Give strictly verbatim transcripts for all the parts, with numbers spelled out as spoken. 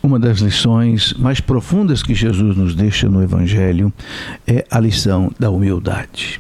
Uma das lições mais profundas que Jesus nos deixa no Evangelho é a lição da humildade.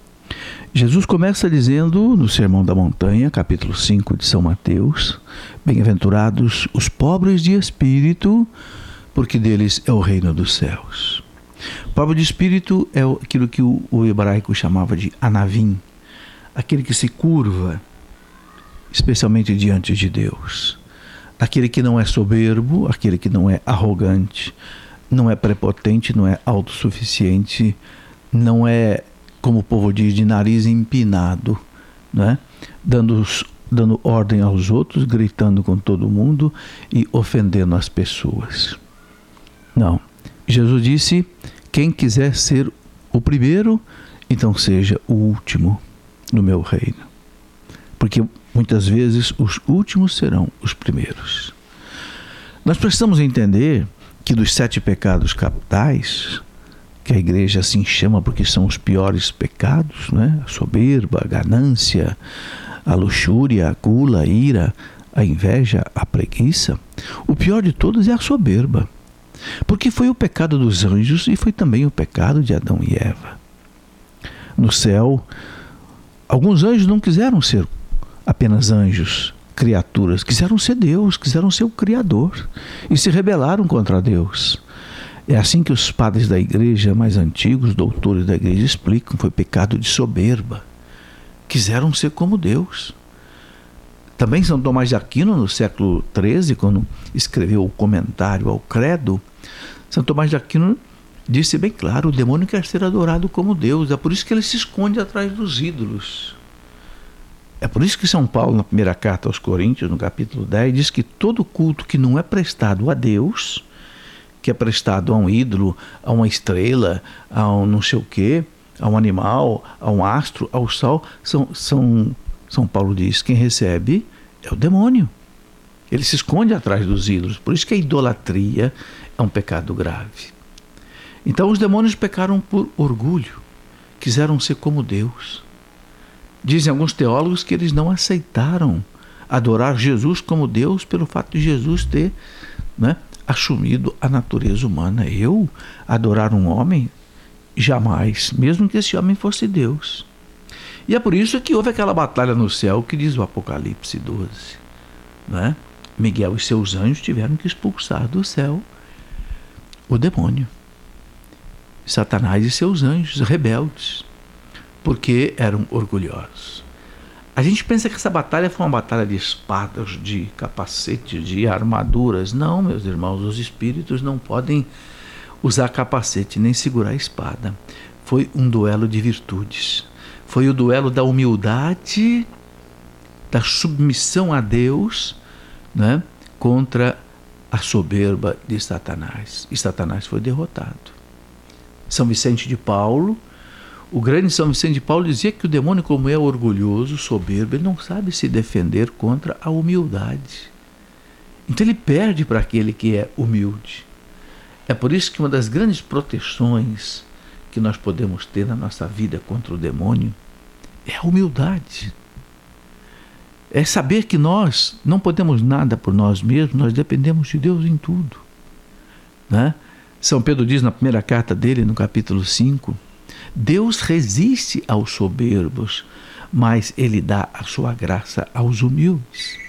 Jesus começa dizendo no Sermão da Montanha, capítulo cinco de São Mateus: bem-aventurados os pobres de espírito, porque deles é o reino dos céus. Pobre de espírito é aquilo que o, o hebraico chamava de anavim, aquele que se curva, especialmente diante de Deus. Aquele que não é soberbo, aquele que não é arrogante, não é prepotente, não é autossuficiente, não é, como o povo diz, de nariz empinado, né? dando, dando ordem aos outros, gritando com todo mundo e ofendendo as pessoas. Não. Jesus disse: quem quiser ser o primeiro, então seja o último no meu reino. Porque muitas vezes os últimos serão os primeiros. Nós precisamos entender que dos sete pecados capitais, que a igreja assim chama porque são os piores pecados, né? A soberba, a ganância, a luxúria, a gula, a ira, a inveja, a preguiça, o pior de todos é a soberba. Porque foi o pecado dos anjos e foi também o pecado de Adão e Eva. No céu, alguns anjos não quiseram ser apenas anjos, criaturas, quiseram ser Deus, quiseram ser o Criador e se rebelaram contra Deus. É assim que os padres da igreja mais antigos, doutores da igreja, explicam: foi pecado de soberba. Quiseram ser como Deus. Também São Tomás de Aquino, no século treze, quando escreveu o comentário ao Credo, São Tomás de Aquino disse bem claro: o demônio quer ser adorado como Deus, é por isso que ele se esconde atrás dos ídolos. É por isso que São Paulo, na primeira carta aos Coríntios, no capítulo dez, diz que todo culto que não é prestado a Deus, que é prestado a um ídolo, a uma estrela, a um não sei o quê, a um animal, a um astro, ao sol, são, são, São Paulo diz, quem recebe é o demônio. Ele se esconde atrás dos ídolos. Por isso que a idolatria é um pecado grave. Então os demônios pecaram por orgulho, quiseram ser como Deus. Dizem alguns teólogos que eles não aceitaram adorar Jesus como Deus pelo fato de Jesus ter, né, assumido a natureza humana. Eu adorar um homem? Jamais, mesmo que esse homem fosse Deus. E é por isso que houve aquela batalha no céu que diz o Apocalipse doze. Né? Miguel e seus anjos tiveram que expulsar do céu o demônio. Satanás e seus anjos rebeldes, porque eram orgulhosos. A gente pensa que essa batalha foi uma batalha de espadas, de capacetes, de armaduras. Não, meus irmãos, os espíritos não podem usar capacete nem segurar a espada. Foi um duelo de virtudes. Foi o duelo da humildade, da submissão a Deus, né, contra a soberba de Satanás. E Satanás foi derrotado. São Vicente de Paulo, o grande São Vicente de Paulo, dizia que o demônio, como é orgulhoso, soberbo, ele não sabe se defender contra a humildade. Então ele perde para aquele que é humilde. É por isso que uma das grandes proteções que nós podemos ter na nossa vida contra o demônio é a humildade. É saber que nós não podemos nada por nós mesmos, nós dependemos de Deus em tudo. Né? São Pedro diz na primeira carta dele, no capítulo cinco, Deus resiste aos soberbos, mas Ele dá a sua graça aos humildes.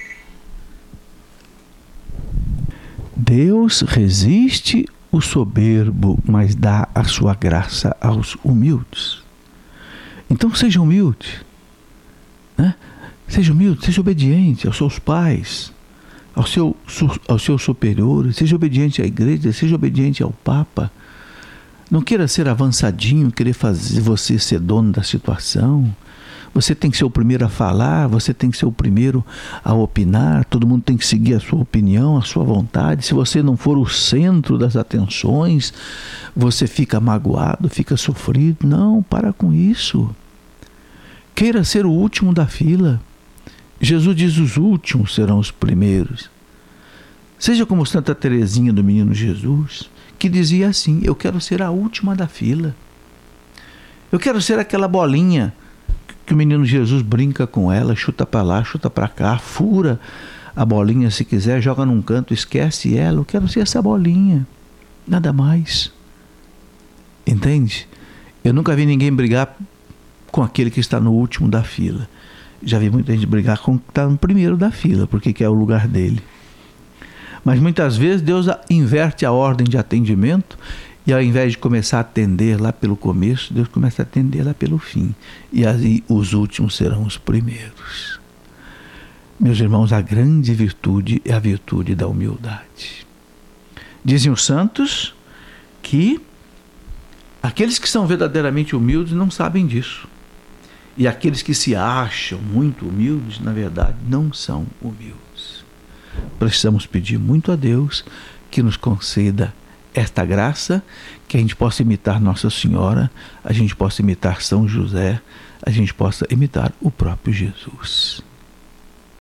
Deus resiste o soberbo, mas dá a sua graça aos humildes. Então seja humilde, né? Seja humilde, seja obediente aos seus pais, ao seu, aos seus superiores, seja obediente à igreja, seja obediente ao Papa. Não queira ser avançadinho, querer fazer você ser dono da situação. Você tem que ser o primeiro a falar, você tem que ser o primeiro a opinar, todo mundo tem que seguir a sua opinião, a sua vontade. Se você não for o centro das atenções, você fica magoado, fica sofrido. Não, para com isso. Queira ser o último da fila. Jesus diz: os últimos serão os primeiros. Seja como Santa Teresinha do Menino Jesus, que dizia assim: eu quero ser a última da fila. Eu quero ser aquela bolinha que o menino Jesus brinca com ela, chuta para lá, chuta para cá, fura a bolinha, se quiser, joga num canto, esquece ela. Eu quero ser essa bolinha, nada mais. Entende? Eu nunca vi ninguém brigar com aquele que está no último da fila. Já vi muita gente brigar com o que está no primeiro da fila, porque quer o lugar dele. Mas muitas vezes Deus inverte a ordem de atendimento, e ao invés de começar a atender lá pelo começo, Deus começa a atender lá pelo fim. E aí os últimos serão os primeiros. Meus irmãos, a grande virtude é a virtude da humildade. Dizem os santos que aqueles que são verdadeiramente humildes não sabem disso. E aqueles que se acham muito humildes, na verdade, não são humildes. Precisamos pedir muito a Deus que nos conceda esta graça, que a gente possa imitar Nossa Senhora, a gente possa imitar São José, a gente possa imitar o próprio Jesus.